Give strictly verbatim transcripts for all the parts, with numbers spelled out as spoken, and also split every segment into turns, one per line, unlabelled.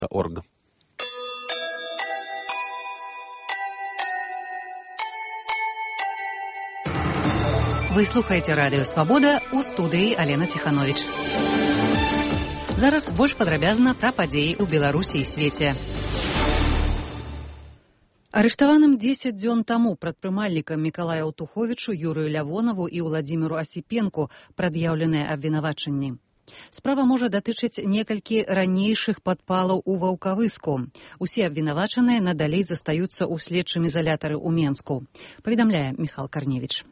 орг.
Вы слухаеце радыё «Свабода», у студыі Алена Ціхановіч. Зараз больш падрабязна пра падзеі ў Беларусі і свеце. Арыштаваным дзесяць дзён таму прадпрымальнікам Мікалаю Аўтуховічу, Юрыю Лявонаву і Ўладзіміру Асіпенку прад'яўленыя абвінавачанні. Справа можа датычыць некалькі ранейшых падпалаў у Ваўкавыску. Усе абвінавачаныя надалей застаюцца ў следчым изалятары ў Менску. Паведамляе Міхал Карневіч.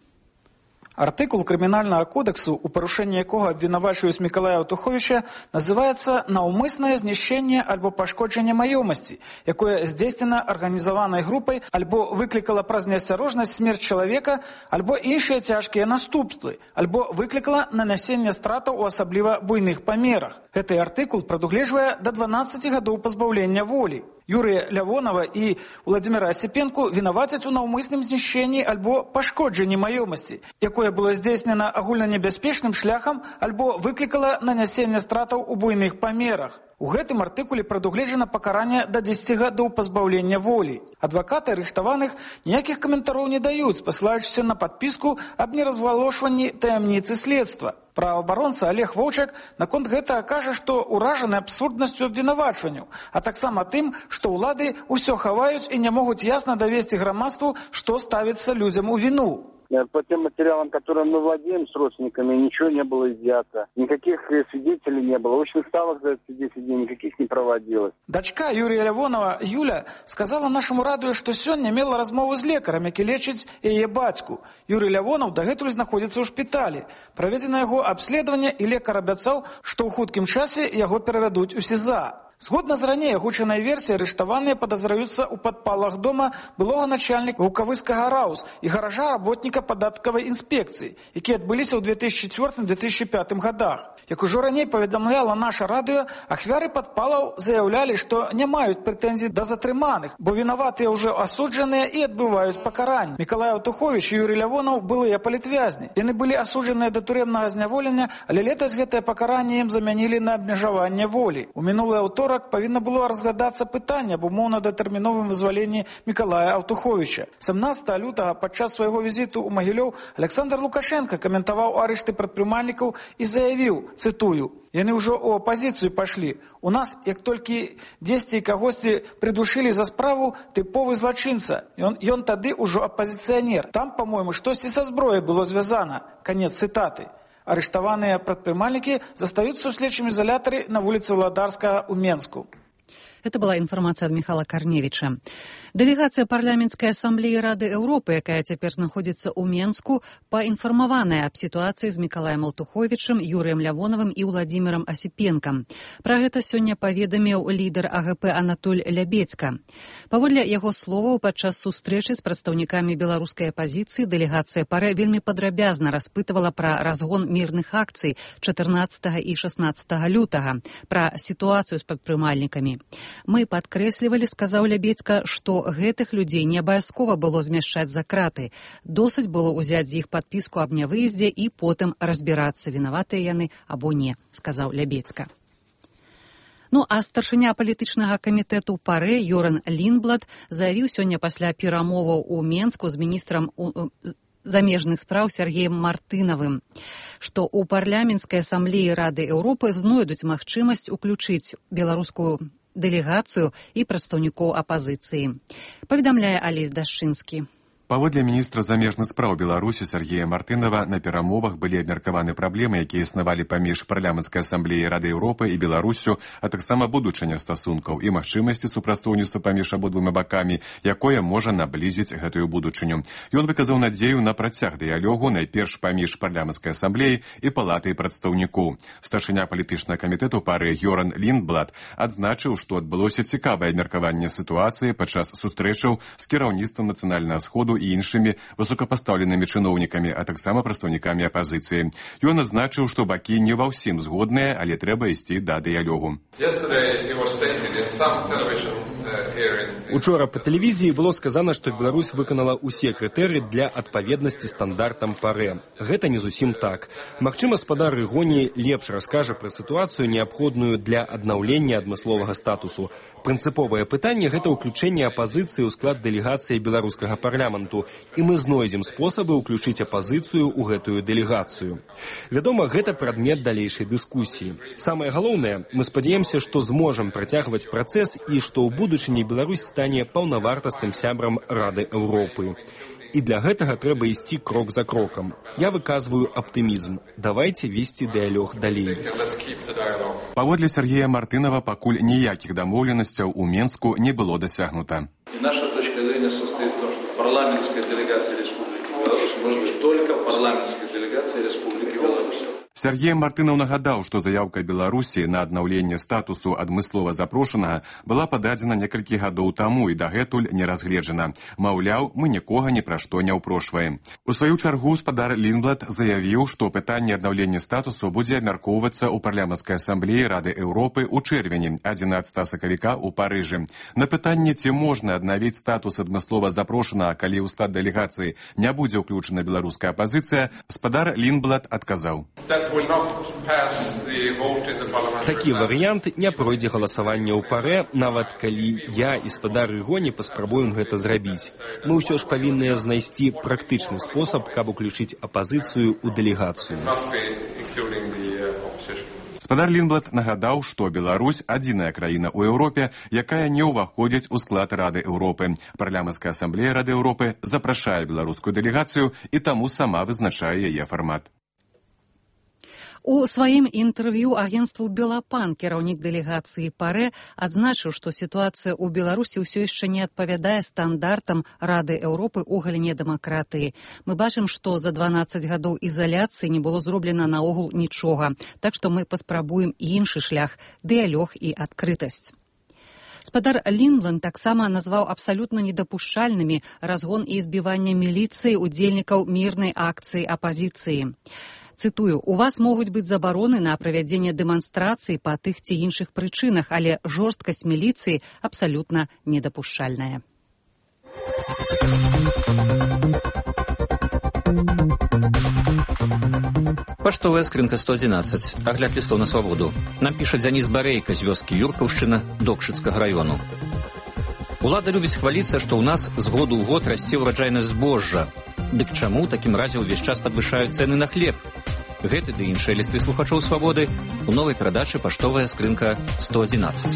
Артыкул крымінальнага кодексу, у парушэнні якога абвінавачваюць Мікалая Аўтуховіча, называецца «наўмыснае знішчэнне альбо пашкоджанне маёмасці», якое здзейснена арганізаванай групай альбо выклікала праз неасцярожнасць смерць чалавека, альбо іншыя цяжкія наступствы, альбо выклікала нанясенне стратаў у асабліва буйных памерах. Гэты артыкул прадугледжвае да дванаццаці гадоў пазбаўлення волі. Юрыя Лявонава і Ўладзіміра Асіпенку вінавацяць у наўмысным знішчэнні альбо пашкоджанні маёмасці, якое было здзейснена агульнанебяспечным шляхам альбо выклікала нанясенне стратаў у буйных памерах. У гэтым артыкуле прадугледжана пакаранне да дзесяці гадоў пазбаўлення волі. Адвакаты арыштаваных ніякіх каментароў не даюць, пасылаючыся на падпіску аб неразвалошванні таямніцы следства. Праваабаронца Олег Воўчак наконт гэтага кажа, што ўражаны абсурднасцю абвінавачванняў, а таксама тым, што ўлады ўсё хаваюць і не могуць ясна давесці грамадству, што ставіцца людзям у віну.
По тем материалам, которым мы владеем с родственниками, ничего не было изъято. Никаких свидетелей не было. Очных ставок за эти десять дней никаких не проводилось.
Дачка Юрия Лявонова, Юля, сказала нашему радио, что сёння мела размову з лекарем, які лечыць яе бацьку. Юрий Лявонов дагэтуль знаходзіцца ў шпіталі. Праведзена яго абследаванне, і лекар абяцаў, што ў хуткім часе яго перавядуць у СІЗА. Згодна з раней агучанай версіяй, арыштаваныя падазраюцца ў падпалах дома былога начальніка Ваўкавыскага РАУС і гаража работніка падаткавай інспекцыі, якія адбыліся ў две тысячи четвёртым — две тысячи пятым гадах. Як ужо раней паведамляла наша радыё, ахвяры падпалаў заяўлялі, што не маюць прэтэнзій да затрыманых, бо вінаватыя ўжо асуджаныя і адбываюць пакаранне. Мікалай Аўтуховіч і Юрый Лявонаў былыя палітвязні. Яны былі асуджаныя да турэмнага зняволення, але летась гэтае пакаранне ім замянілі на абмежаванне волі. У мінулы аўторак павінна было разглядацца пытанне аб умоўна-датэрміновым вызваленні Мікалая Аўтуховіча. сямнадцатага лютага падчас свайго візіту ў Магілёў Александр Лукашенко каментаваў арышты прадпрымальнікаў і заявіў, цытую: «Яны ўжо ў апазіцыю пашлі. У нас, як толькі дзесьці і кагосьці прыдушылі за справу, тыповы злачынца. Ён, ён тады ўжо апазіцыянер. Там, па-мойму, штосьці са зброяй было звязана». Канец цытаты. Арыштаваныя прадпрымальнікі застаюцца ў следчым изолятары на вуліцы Владарскага ў Менску.
Это была информация от Михала Корневича. Делегация парламентской ассамблеи Рады Европы, якая цяпер знаходзіцца ў Менску, паінфармаваная аб сітуацыі з Мікалаем Аўтуховічам, Юрыем Лявонавым і Ўладзімірам Асіпенкам. Пра гэта сёння паведаміў лідар АГП Анатоль Лябедзька. Паводле яго словаў, падчас сустрэчы з прадстаўнікамі беларускай апазіцыі дэлегацыя пары вельмі падрабязна распытывала пра разгон мірных акцый чатырнаццатага і шаснаццатага лютага, пра сітуацыю з прадпрымальнікамі. Мы падкрэслівалі, сказаў Лябедзька, што гэтых людзей не абавязкова было змяшчаць за краты. Досыць было ўзяць з іх падпіску аб нявыездзе і потым разбірацца, вінаватыя яны або не, сказаў Лябедзька. Ну, а старшыня палітычнага камітэту пары Йоран Лінблад заявіў сёння пасля перамоваў у Менску з міністрам замежных спраў Сергеем Мартынавым, што ў парламенцкай асамблеі Рады Еўропы знойдуць магчымасць уключыць беларускую дэлегацыю і прадстаўнікоў апазіцыі. Паведамляе Алесь Дашчынскі.
Паводле міністра замежных спраў Беларусі Сергея Мартынова, на перамовах былі абмеркаваны праблемы, якія існавалі паміж парламенцкай асамблеяй Рады Еўропы і Беларуссю, а таксама будучыня стасункаў і магчымасці супрацоўніцтва паміж абодвума бакамі, якое можа наблізіць гэтую будучыню. Ён выказаў надзею на працяг дыялогу найперш паміж парламенцкай асамблеяй і палатай прадстаўнікоў. Старшыня палітычнага камітэту пары Йоран Лінблад адзначыў, што адбылося цікавае абмеркаванне сітуацыі падчас сустрэчаў з кіраўніцтвам нацыянальнага сходу і іншымі высокапастаўленымі чыноўнікамі, а таксама прадстаўнікамі апазіцыі. Ён адзначыў, што бакі не ва ўсім згодныя, але трэба ісці да дыялогу.
Учора па тэлевізіі было сказана, што Беларусь выканала ўсе крытэрыі для адпаведнасці стандартам ПАРЭ. Гэта не зусім так. Магчыма, спадар Рыгоні лепш раскажа пра сітуацыю, неабходную для аднаўлення адмысловага статусу. Прынцыповае пытанне – гэта ўключэнне апазіцыі ў склад дэлегацыі беларускага парламенту, і мы знойдзем спосабы ўключыць апазіцыю ў гэтую дэлегацыю. Вядома, гэта прадмет далейшай дыскусіі. Самае галоўнае, мы спадзяемся, што зможам працягваць працэс і што ў будучыні Беларусь стане паўнавартасным сябрам Рады Еўропы. І для гэтага трэба ісці крок за крокам. Я выказваю аптымізм. Давайце весці дыялог далей.
Паводле Сергея Мартынова, пакуль ніякіх дамоўленасцяў у Менску не было дасягнута.
И наша точка зрения состоит в том, что парламентская делегация Республики Беларусь может быть только парламентской делегацией Республики Беларусь.
Сергей Мартынов нагадаў, што заяўка Беларусі на аднаўленне статусу адмыслова запрошанага была пададзена некалькі гадоў таму і дагэтуль не разгледжана. Маўляў, мы нікога ні пра што не ўпрошваем. У сваю чаргу спадар Лінблад заявіў, што пытанне аднаўлення статусу будзе абмяркоўвацца ў парламенцкай асамблеі Рады Еўропы ў чэрвені адзінаццатага сакавіка ў Парыжы. На пытанне, ці можна аднавіць статус адмыслова запрошанага, калі ў склад дэлегацыі не будзе ўключана беларуская апазіцыя, спадар Лінблад адказаў.
Такі варыянт не пройдзе галасаванне ў ПАРЭ, нават калі я і спадар Рыгоні паспрабуем гэта зрабіць. Мы ўсё ж павінныя знайсці практычны спосаб, каб уключыць апазіцыю ў дэлегацыю.
Спадар Лінблад нагадаў, што Беларусь адзіная краіна ў Еўропе, якая не ўваходзіць у склад Рады Еўропы. Парламенцкая асамблея Рады Еўропы запрашае беларускую дэлегацыю і таму сама вызначае яе фармат.
У сваім інтэрв'ю агенцтву «Белапан» кіраўнік дэлегацыі ПАРЭ адзначыў, што сітуацыя ў Беларусі ўсё яшчэ не адпавядае стандартам Рады Еўропы ў галіне дэмакратыі. Мы бачым, што за дванаццаць гадоў ізаляцыі не было зроблена наогул нічога, так што мы паспрабуем іншы шлях – дыялог і адкрытасць. Спадар Лінбланд таксама назваў абсалютна недапушчальнымі разгон і збіванне міліцыі удзельнікаў мірнай акцыі апазіцыі. Цытую, у вас могуць быць забароны на правядзенне дэманстрацыі па тых ці іншых прычынах, але жорсткасць міліцыі абсалютна недапушчальная.
Паштовая скрынка сто адзінаццаць. Агляд лістоў на свабоду. Нам піша Дзяніс Барейка з вёскі Юркаўшчына Докшыцкага раёну. Улада любіць хваліцца, што ў нас з году ў год расце ўраджайнасць збожжа. Дык чаму ў такім разе ўвесь час падвышаюць цэны на хлеб? Гэты ды іншыя лісты слухачоў свабоды у новай перадачы «Паштовая скрынка сто адзінаццаць».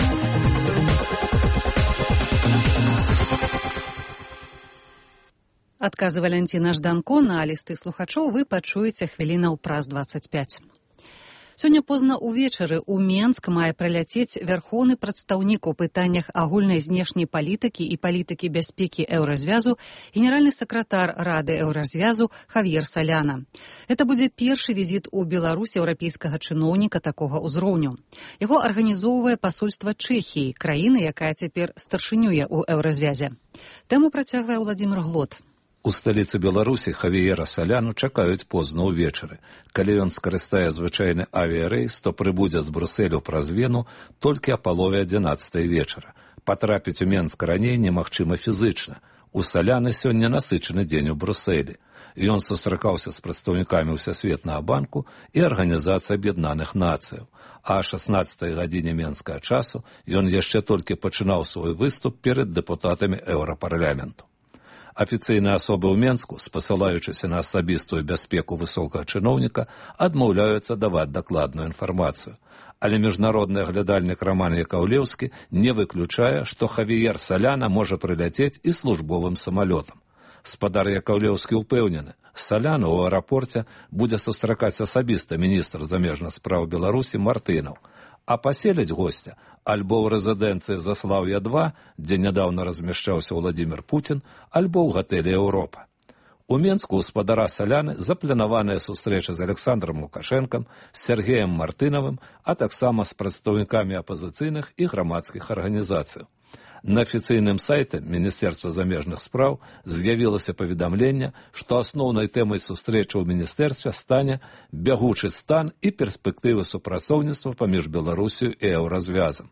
Адказы Валянціна Жданко на лісты слухачоў вы пачуеце хвілінаў праз дваццаць пяць. Сёння позна ўвечары ў Менск мае праляцець вярхоўны прадстаўнік у пытаннях агульнай знешняй палітыкі і палітыкі бяспекі Еўразвязу, генеральны сакратар Рады Еўразвязу Хавьер Соляна. Гэта будзе першы візіт у Беларусь еўрапейскага чыноўніка такога ўзроўню. Яго арганізоўвае пасольства Чэхіі, краіны, якая цяпер старшынюе ў Еўразвязе. Тэму працягвае Владзімір Глот.
У сталіцы Беларусі Хавіера Соляну чакаюць позна ўвечары. Калі ён скарыстае звычайны авіярэйс, то прыбудзе з Брусэлю праз Вену толькі а палове адзінаццатай вечара. Патрапіць у Менск раней немагчыма фізычна. У Соляны сёння насычаны дзень у Брусэлі. Ён сустракаўся з прадстаўнікамі Ўсесветнага банку і Арганізацыі Аб'яднаных Нацыяў. А о шаснаццатай гадзіне менскага часу ён яшчэ толькі пачынаў свой выступ перад дэпутатамі Еўрапарламенту. Афіцыйныя асобы ў Менску, спасылаючыся на асабістую бяспеку высокага чыноўніка, адмаўляюцца даваць дакладную інфармацыю. Але міжнародны аглядальнік Раман Якаўлеўскі не выключае, што Хавіер Соляна можа прыляцець і службовым самалётам. Спадар Якаўлеўскі ўпэўнены, Соляну ў аэрапорце будзе сустракаць асабіста міністр замежных спраў Беларусі Мартынаў, а паселіць госця альбо ў рэзідэнцыі Заслаўя два, дзе нядаўна размяшчаўся Владзімір Пуцін, альбо ў гатэлі Еўропа. У Менску ў спадара Соляны запланаваная сустрэча з Александром Лукашэнкам, з Сергеем Мартынавым, а таксама з прадстаўнікамі апазіцыйных і грамадскіх арганізацыяў. На афіцыйным сайце Міністэрства замежных спраў з'явілася паведамленне, што асноўнай тэмай сустрэчы ў міністэрстве стане бягучы стан і перспектывы супрацоўніцтва паміж Беларусію і Еўразвязам.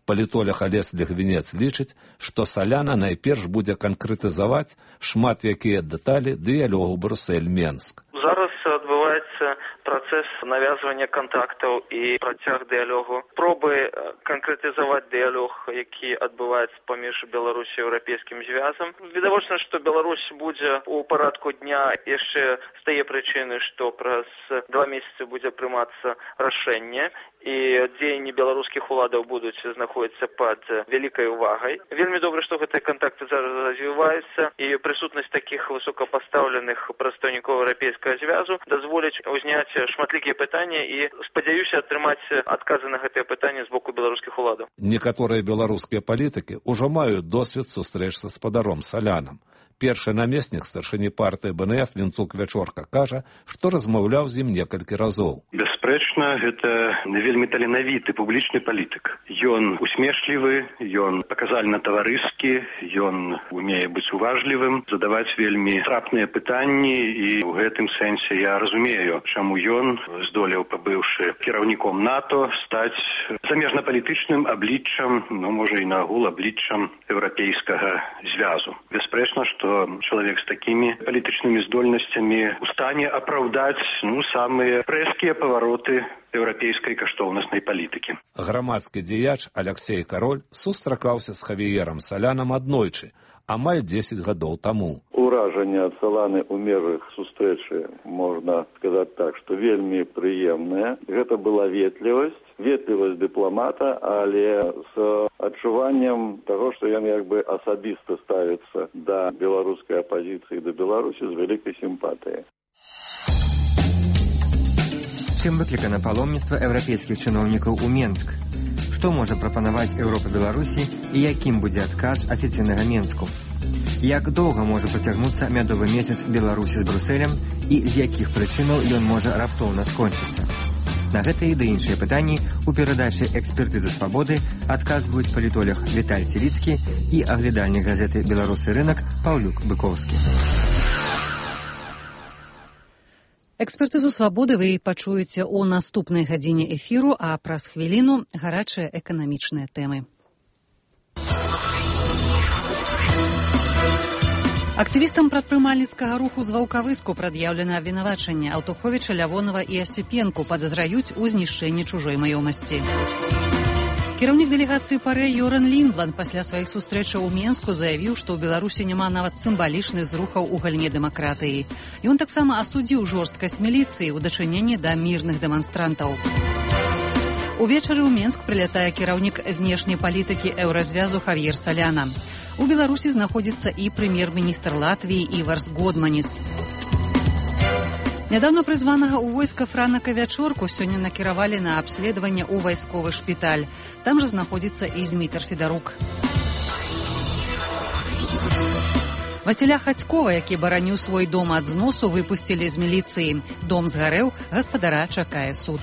Палітолог Алесь Лігвінец лічыць, што Саляна найперш будзе канкрэтызаваць шмат якія дэталі дыялогу Брюссель-Менск.
Зараз адбываецца працэс навязвання кантактаў і працяг дыялогу. Пробы канкрэтызаваць дыялог, які адбываецца паміж Беларусі і Еўрапейскім звязам. Відавочна, што Беларусь будзе ў парадку дня яшчэ з тае прычыны, што праз два месяцы будзе прымацца рашэнне, і дзеянні беларускіх уладаў будуць знаходзіцца пад вялікай увагай. Вельмі добра, што гэтыя кантакты зараз развіваюцца, і прысутнасць такіх высокапастаўленых прадстаўнікоў Еўрапейскага звязу дазволіць узняць шматлікія пытанні і спадзяюся атрымаць адказы на гэтыя пытанні з боку беларускіх уладаў.
Некаторыя беларускія палітыкі ўжо маюць досвед сустрэч са спадаром Салянам. Першы намеснік старшыні партыі бэ эн эф Вінцук Вячорка кажа, што размаўляў з ім некалькі разоў.
Бясспрэчна, гэта вельмі таленавіты публічны палітык. Ён усмешлівы, ён паказальна таварыскі, ён умее быць уважлівым, задаваць вельмі трапныя пытанні, і ў гэтым сэнсе я разумею, чаму ён здолеў, пабыўшы кіраўніком НАТО, стаць замежнапалітычным абліччам, ну, можа, і наагул абліччам Еўрапейскага звязу. Бясспрэчна, што чалавек з такімі палітычнымі здольнасцямі у стане апраўдаць ну, самыя прэзкія павароты еўрапейскай каштоўнаснай палітыкі.
Грамадскі дзеяч Аляксей Кароль сустракаўся з Хавіерам Салянам аднойчы, амаль дзесяць гадоў таму.
Уражанне ад Саланы ў межах сустрэчы, можна сказаць так, што вельмі прыемнае. Гэта была ветлівасць, ветлівасць дыпламата, але з адчуваннем таго, што ён як бы асабіста ставіцца да беларускай апазіцыі, да Беларусі з вялікай сімпатыяй.
Чым выклікана паломніцтва еўрапейскіх чыноўнікаў у Менск? Што можа прапанаваць Еўропа Беларусі і якім будзе адказ афіцыйнага Менску? Як доўга можа працягнуцца мядовы месяц Беларусі з Брюсселем і з якіх прычынаў ён можа раптоўна скончыцца? На гэтыя і да іншыя пытанні у перадачы «Экспертызы свабоды» адказваюць палітолог Віталь Целіцкі і аглядальнік газеты «Беларусы рынак» Паўлюк Быкоўскі.
Экспертызу свабоды вы пачуеце ў наступнай гадзіне эфіру, а праз хвіліну гарачыя эканамічныя тэмы. Актывістам прадпрымальніцкага руху з Ваўкавыску прад'яўлена абвінавачанне. Аўтуховіча, Лявонова і Асіпенку падазраюць у знішчэнні чужой маёмасці. Кіраўнік дэлегацыі ПАРЭ Йоран Ліндланд пасля сваіх сустрэчаў у Менску заявіў, што ў Беларусі няма нават сімвалічных зрухаў у галіне дэмакратыі. Ён таксама асудзіў жорсткасць міліцыі ў дачыненні да мірных дэманстрантаў. Увечары ў Менск прылятае кіраўнік знешняй палітыкі еўразвязу Хавьер Саляна. У Беларусі знаходзіцца і прэм'ер-міністр Латвіі Іварс Годманіс. Нядаўна прызванага ў войска Франака Вячорку сёння накіравалі на абследаванне ў вайсковы шпіталь. Там жа знаходзіцца і Зміцер Федарук. Васіля Хацькова, які бараніў свой дом ад зносу, выпусцілі з міліцыі. Дом згарэў, гаспадара чакае суд.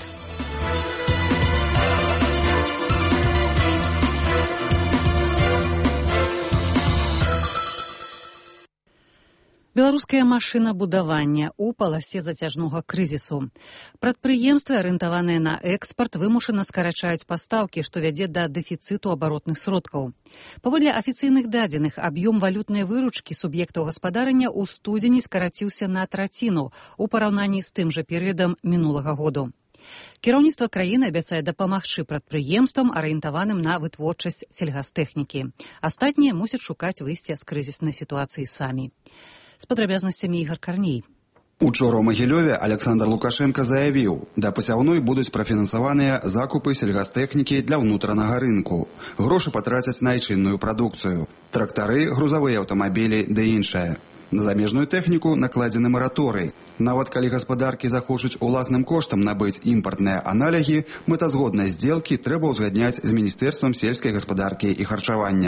Беларускае машынабудаванне ў паласе зацяжнога крызісу. Прадпрыемствы, арыентаваныя на экспарт, вымушана скарачаюць пастаўкі, што вядзе да дэфіцыту абаротных сродкаў. Паводле афіцыйных дадзеных, аб'ём валютнай выручкі суб'ектаў гаспадарання ў студзені скараціўся на траціну ў параўнанні з тым жа перыядам мінулага году. Кіраўніцтва краіны абяцае дапамагчы прадпрыемствам, арыентаваным на вытворчасць сельгастэхнікі. Астатнія мусяць шукаць выйсце з крызіснай сітуацыі самі. З падрабязнасцямі Ігар Карней.
Учора ў Магілёве Александр Лукашенко заявіў, да пасяўной будуць прафінансаваныя закупы сельгастэхнікі для ўнутранага рынку. Грошы патрацяць на айчынную прадукцыю. Трактары, грузавыя аўтамабілі ды іншае. На замежную тэхніку накладзены мараторый. Нават калі гаспадаркі захочуць уласным коштам набыць імпартныя аналігі, мэтазгоднай здзелкі трэба ўзгадняць з Міністэрствам сельскай гаспадаркі і харчавання.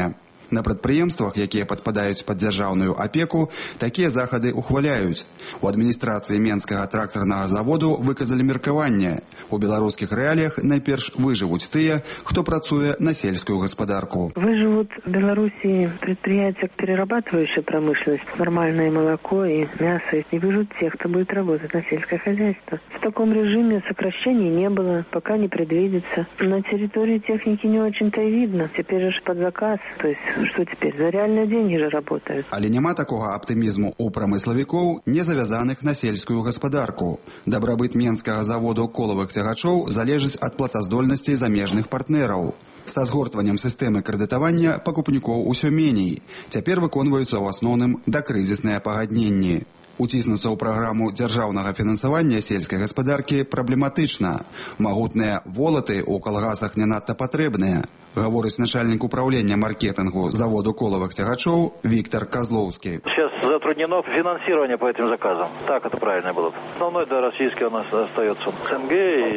На прадпрыемствах, якія падпадаюць пад дзяржаўную апеку, такія захады ухваляюць. У адміністрацыі Менскага трактарнага заводу выказалі меркаванне. У беларускіх рэаліях найперш выжывуць тыя, хто працуе на сельскую гаспадарку.
Выживут в Беларуси предприятия, перерабатывающая промышленность, нормальное молоко и мясо. И выживут те, кто будет работать на сельское хозяйство. В таком режиме сокращений не было, пока не предвидится. На территории техники не очень-то и видно. Теперь же под заказ, то есть что теперь? За реальные деньги же работают.
Але няма такога аптымізму у прамыславікоў, не завязаных на сельскую гаспадарку. Дабрабыт Менскага заводу колавых цягачоў залежыць ад платаздольнасцей замежных партнераў. Са згортваннем сістэмы крэдытавання пакупнікоў усё меней. Цяпер выконваюцца ў асноўным дакрызісныя пагадненні. Уціснуцца ў праграму дзяржаўнага фінансавання сельскай гаспадаркі праблематычна. Магутныя волаты ў калгасах не надта патрэбныя, гаворыць начальник управления маркетингу заводу коловых тягачов Виктор Козловский.
Сейчас затруднено финансирование по этим заказам. Так это правильно было. Основной, да, российский у нас остается СНГ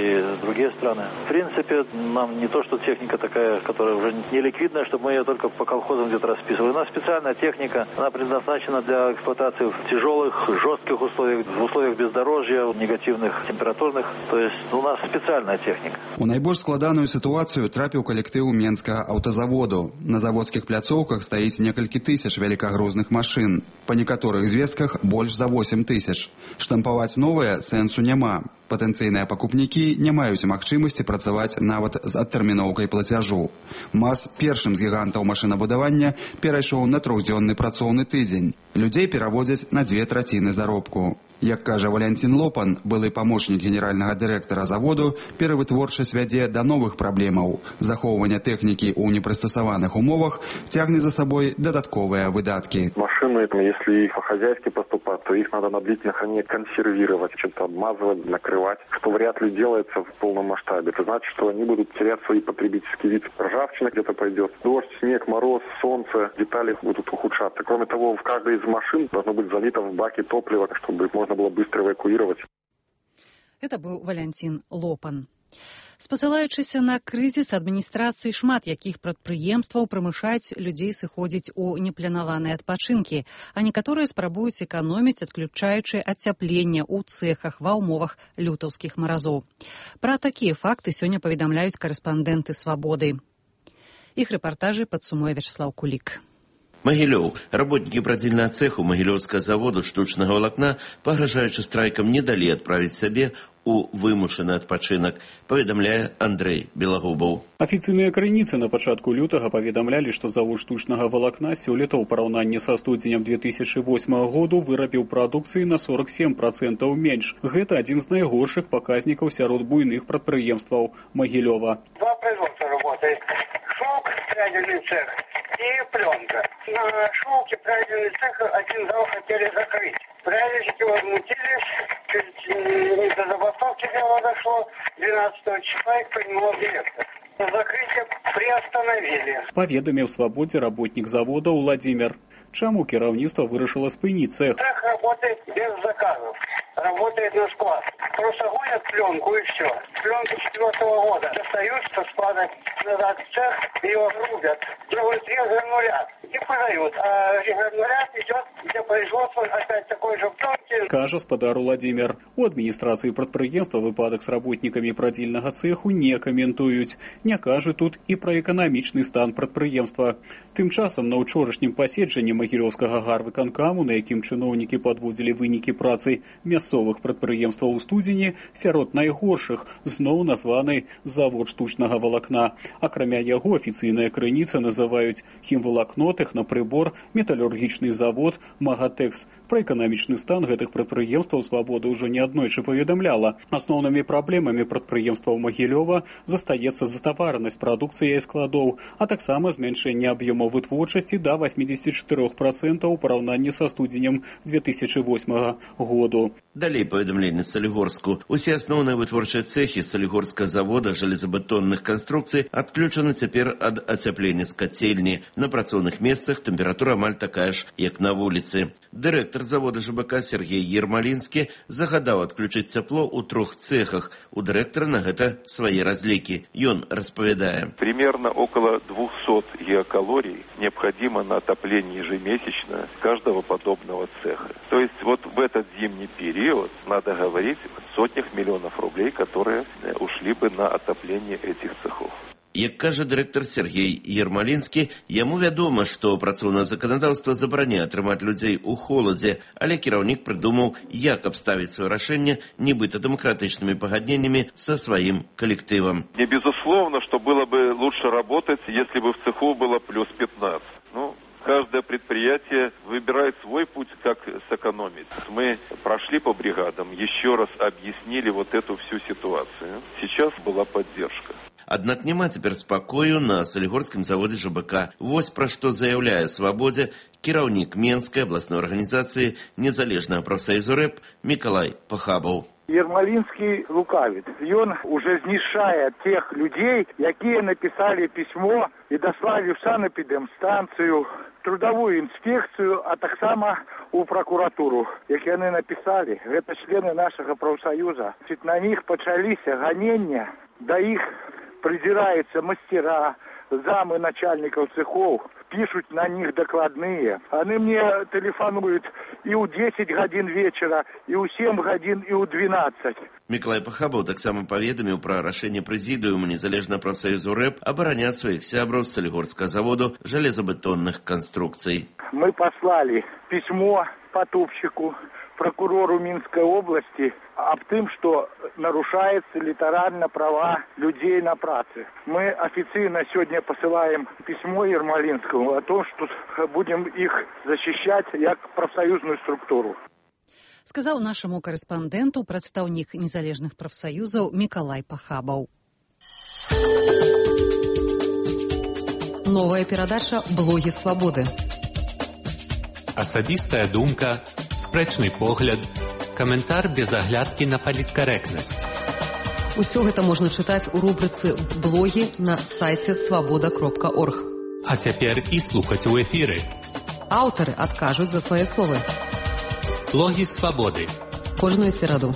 и другие страны. В принципе, нам не то, что техника такая, которая уже не ликвидная, чтобы мы ее только по колхозам где-то расписывали. У нас специальная техника, она предназначена для эксплуатации в тяжелых, жестких условиях, в условиях бездорожья, негативных, температурных. То есть у нас специальная техника.
У найбольш складаную ситуацию трапіў калектыў Менскага аўтазаводу. На заводскіх пляцоўках стаіць некалькі тысяч вялікагрузных машын. Па некаторых звестках больш за восемь тысяч. Штампаваць новыя сэнсу няма. Патэнцыйныя пакупнікі не маюць магчымасці працаваць нават з адтэрміноўкай плацяжу. МАЗ першым з гігантаў машынабудавання перайшоў на трохдзённы працоўны тыдзень. Людзей пераводзяць на дзве траціны заробку. Як кажа Валянцін Лопан, былы памочнік генеральнага дырэктара заводу, перавытворчасць вядзе да новых праблемаў. Захоўванне тэхнікі ў непрыстасаваных умовах цягне за собой дадатковыя выдаткі.
Машины, если их по-хозяйски поступать, то их надо на длительное хранение консервировать, чем-то обмазывать, накрывать, что вряд ли делается в полном масштабе. Это значит, что они будут терять свои потребительские вид. Ржавчина где-то пойдет, дождь, снег, мороз, солнце, детали будут ухудшаться. Кроме того, в каждой из машин должно быть залито в баке топливо, чтобы можно было быстро эвакуировать.
Это быў Валянцін Лопан. Спасылаючыся на крызіс адміністрацыі шмат якіх прадпрыемстваў прымушаюць людзей сыходзіць у непланаваныя адпачынкі, а некаторыя спрабуюць эканоміць, адключаючы ацяпленне ў цэхах ва ўмовах лютаўскіх маразоў. Пра такія факты сёння паведамляюць карэспандэнты «Свабоды». Іх рэпартажы падсумуе Вячеслав Кулик.
Магілёў. Работнікі прадзільнага цэху Магілёўскага заводу штучнага валакна, пагражаючы страйкам, не далі адправіць сябе у вымушаны адпачынак, паведамляе Андрэй Белагубаў.
Афіцыйныя крыніцы на пачатку лютага паведамлялі, што завод штучнага валакна сёлета ў параўнанні са студзенем две тысячы восьмага году вырабіў прадукцыі на сорок сем процентаў менш. Гэта адзін з найгоршых паказнікаў сярод буйных прадпрыемстваў Магілёва.
Два производства работает. Шелк, прядельный цех и пленка. На шелке прядельный цех один зал хотели закрыть. Прядельщики возмутились, чуть не до забастовки дело дошло. двенадцатого числа их принимал директор. Закрытие приостановили.
Паведаміў «Свабодзе» работнік завода Владимир. Чаму кіраўніцтва вырашыла спыніць цех?
Цех работает без заказов. Работает на склад. Просто гонят пленку и все. Пленка четвертого года. Достают со склада назад в цех, ее рубят. Делают резгранулят и продают. А резгранулят идет для производства опять такой же пленки.
Кажа спадар Владимир. У адміністрацыі прадпрыемства выпадак з работнікамі прадзільнага цэху не каментуюць. Не кажуць тут і пра эканамічны стан прадпрыемства. Тым часам на ўчорашнім паседжанні Магілёўскага гарвыканкаму, на якім чыноўнікі падводзілі вынікі працы мясцовых прадпрыемстваў у студзені, сярод найгоршых зноў названы завод штучнага валакна. Акрамя яго афіцыйная крыніца называюць хімвалакно, тэхнапрыбор, металургічны завод, Магатэкс. Пра эканамічны стан гэтых прадпрыемстваў «Свабода» ўжо неаднойчы паведамляла. Асноўнымі праблемамі прадпрыемстваў Магілёва застаецца затаваранасць прадукцыі і складоў, а таксама змяншэнне аб'ёмаў вытворчасці да восьмидесяти четырёх процентаў у параўнанні са студзенем две тысячи восьмага году.
Далей паведамленне Салігорску. Усе асноўныя вытворчыя цэхі Салігорскага завода жалезабетонных канструкцый адключаны цяпер ад ацяплення з кацельні. На працоўных месцах тэмпература амаль такая ж, як на вуліцы. Дырэктар завода ЖБК Сергей Ермалінскі загадаў адключыць цяпло ў трох цехах. У дырэктара на гэта свае разлікі. Ён распавядае.
Примерно около двухсот гигакалорий необходимо на отопление ежемесячно каждого подобного цеха. То есть вот в этот зимний период надо говорить о сотнях миллионов рублей, которые ушли бы на отопление этих цехов.
Як кажа дырэктар Сергей Ермалінскі, яму вядома, што працоўнае заканадаўства забараняе трымаць людзей у холадзе, але кіраўнік прыдумаў, як абставіць сваё рашэнне нібыта дэмакратычнымі пагадненнямі са сваім калектывам.
Не безусловно, что было бы лучше работать, если бы в цеху было плюс пятнадцать. Ну, каждое предприятие выбирает свой путь, как сэкономить. Мы прошли по бригадам, еще раз объяснили вот эту всю ситуацию. Сейчас была поддержка.
Аднак няма цяпер спакою на Салігорскім заводзе ЖБК. Вось пра што заяўляе Свабодзе кіраўнік Менскай абласной арганізацыі незалежнага прафсаюзу рэп Мікалай Пахабаў.
Ермалінскі лукавіць. Ён уже знішчае тех людзей, якія напісалі пісьмо і даслалі в санэпідэмстанцыю, трудовую інспекцыю, а таксама у прокуратуру. Як яны напісалі, гэта члены нашага прафсаюза. На них пачаліся ганення, да іх придираются мастера, замы начальников цехов, пишут на них докладные. Они мне телефонуют и у десять гадзін вечера, и у семь гадзін, и у двенадцать.
Мікалай Пахабаў таксама паведаміў пра рашэнне прэзідыума незалежнага прафсаюзу рэп абараняць сваіх сябраў з Салігорскага заводу жалезабетонных канструкцый.
Мы послали письмо потопщику, прокурору Минской области об том, что нарушаются литерально права людей на праце. Мы официально сегодня посылаем письмо Ермалинскому о том, что будем их защищать как профсоюзную структуру.
Сказаў нашаму корэспандэнту прадстаўнік незалежных прафсаюзаў Мікалай Пахабаў.
Новая перадача «Блогі свабоды».
Асабістая думка, спрэчны погляд, каментар без аглядкі на паліткарэктнасць.
Усё гэта можна чытаць у рубрыцы «Блогі» на сайце свабода кропка орг.
А цяпер і слухаць у эфіры.
Аўтары адкажуць за свае словы.
Блогі свабоды.
Кожную сераду.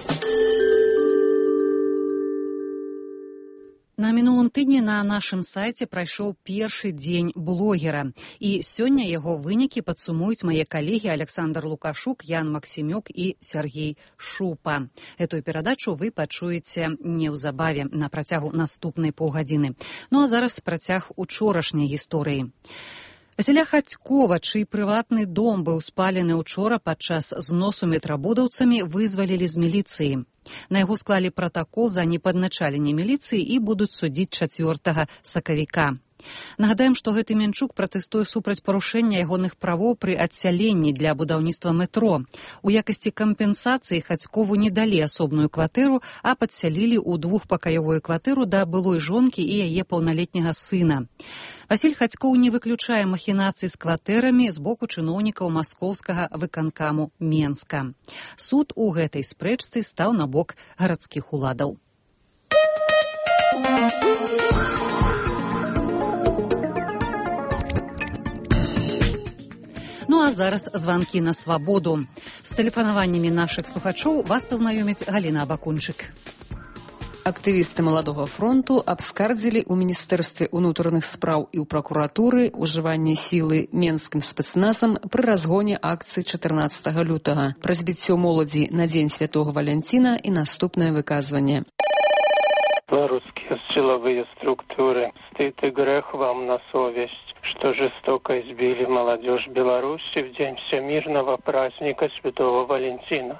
На мінулым тыдні на нашым сайце прайшоў першы дзень блогера, і сёння яго вынікі падсумуюць мае калегі Александр Лукашук, Ян Максімюк і Сергей Шупа. Эту перадачу вы пачуеце неўзабаве на працягу наступнай паўгадзіны. Ну а зараз працяг учорашняй гісторыі. Васіля Хацькова, чый прыватны дом быў спалены учора падчас зносу метрабудаўцамі, вызвалілі з міліцыі. На яго склалі пратакол за непадначаленне міліцыі і будуць судзіць чацвёртага сакавіка. Нагадаем, што гэты Менчук пратэстуе супраць парушэння ягоных правоў пры адсяленні для будаўніцтва метро. У якасці кампенсацыі Хацькову не далі асобную кватэру, а падсялілі ў двухпакаёвую кватэру да былой жонкі і яе паўналетняга сына. Васіль Хацькоў не выключае махінацый з кватэрамі з боку чыноўнікаў маскоўскага выканкаму Менска. Суд у гэтай спрэчцы стаў на бок гарадскіх уладаў. Ну а зараз званкі на свабоду. З тэлефанаваннямі нашых слухачоў вас пазнаёміць Галіна Абакунчык.
Актывісты Маладога фронту абскардзілі ў Міністэрстве ўнутраных спраў і ў пракуратуры ўжыванне сілы менскім спецназам пры разгоне акцыі чатырнаццатага лютага, пра збіццё моладзі на дзень святога Валянціна і наступнае выказванне.
Белорусские силовые структуры, стыд и грех вам на совесть, что жестоко избили молодежь Беларуси в день всемирного праздника Святого Валентина.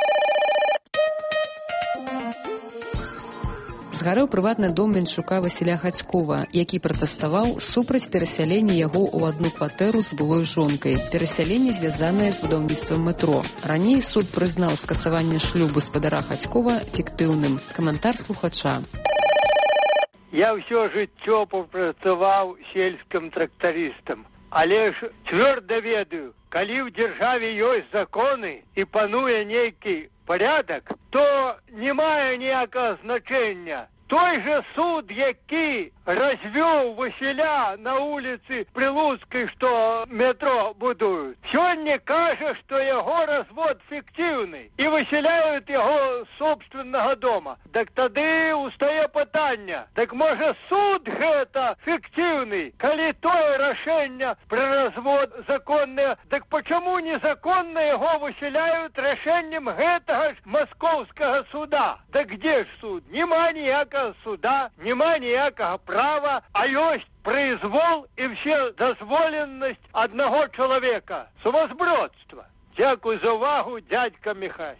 Згарэў прыватны дом Менчука Васіля Хацькова, які пратэставаў супраць перасялення яго ў адну кватэру з былой жонкай. Перасяленне звязанае з будаўніцтвам метро. Раней суд прызнаў скасаванне шлюбу спадара Хацькова фіктыўным. Каментар слухача.
Я ўсё жыццё папрацаваў сельскім трактарыстам,
Але ж цвёрда ведаю, калі ў дзяржаве ёсць законы і пануе нейкі порядок, то не мае ніякага значення. Той же суд, які развёў Васіля на улицы Прилуцкай, што метро будуюць, сёння кажа, што яго развод фіктыўны і высяляюць яго з собственнага дома. Так тады устае пытанне, так можа суд гэта фіктыўны, калі тое рашэнне пра развод законнае, так пачаму незаконна яго высяляюць рашэннем гэтага ж маскоўскага суда? Так где ж суд? Нема ніякага суда, нема ніякага права, а ёсць произвол і все дазволенасць аднаго чалавека. Сумасбродства. Дзякуй за увагу, дядька Михась.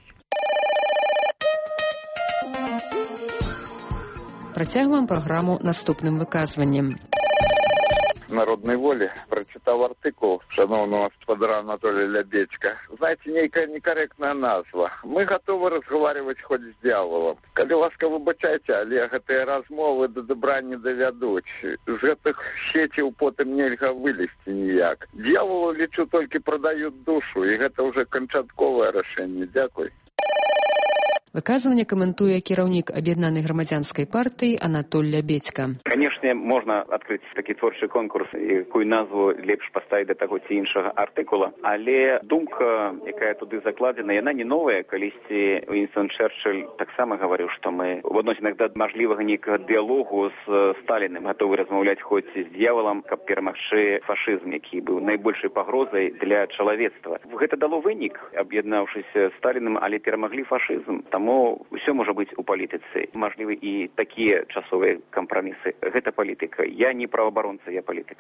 Працягваем праграму наступным выказваннем.
Народной воли прочитал артикул шановного господара Анатолия Лябедька. Знаете, некая некорректная назва. Мы готовы разговаривать хоть с дьяволом. Коли ласка выбачайте, але гэтыя размовы до добра не довядуць. З гэтых сетей потым нельга вылезти ніяк. Дьяволу, лечу, только продают душу, и это уже канчатковае рашэнне. Дякуй.
Выказванне каментуе кіраўнік аб'яднанай грамадзянскай партыі Анатоль Лябедька.
Канешне, можна адкрыць такі творчы конкурс, якую назву лепш паставіць да таго ці іншага артыкула, але думка, якая туды закладзена, яна не новая. Калісьці Уінстон Чэрчыль таксама гаварыў, што мы в адносінах да мажлівага нейкага дыялогу з Сталіным гатовы размаўляць хоць з д'яволам, каб перамагчы фашызм, які быў найбольшай пагрозай для чалавецтва. Гэта дало вынік, аб'яднаўшыся з Сталіным, але перамаглі фашызм. Таму ўсё можа быць у палітыцы. Мажлівы і такія часовыя кампрамісы. Гэта палітыка. Я не праваабаронца, я палітык.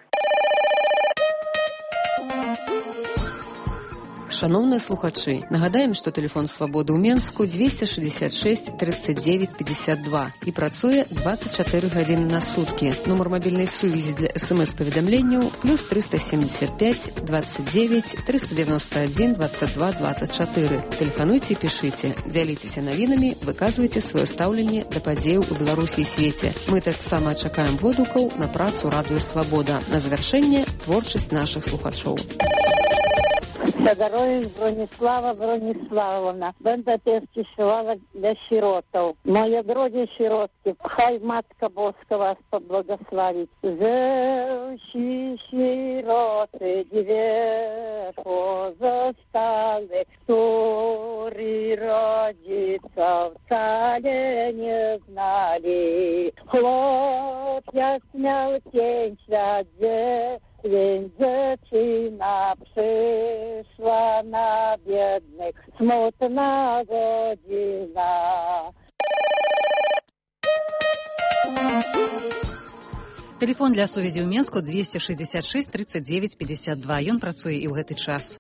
Шановныя слухачы, нагадаем, што тэлефон свабоды ў Менску двести шестьдесят шесть тридцать девять пятьдесят два і працуе двадцать четыре гадзіны на суткі. Нумар мабільнай сувязі для эс-эм-эс-паведамленняў плюс триста семьдесят пять двадцать девять триста девяносто один двадцать два двадцать четыре. Тэлефануйце і пішыце, дзяліцеся навінамі, выказвайце сваё стаўленне да падзеяў у Беларусі і свеце. Мы таксама чакаем водгукаў на працу радыё Свабода. На завяршэнне творчасць нашых слухачоў.
Сагарович Бронислава Брониславовна. Będę też śpiewała dla sierotów. Moje drogie sierotki, хай Matka Boska was pobłogosławić. Zeusi sieroty dwie pozostale, którzy rodziców wcale nie znali. Chłopiec miał pięć lat, więc dziewczyna przyszła na biednych, smutna godzina.
Тэлефон для сувязі ў Менску двести шестьдесят шесть тридцать девять пятьдесят два. Ён працуе і ў гэты час.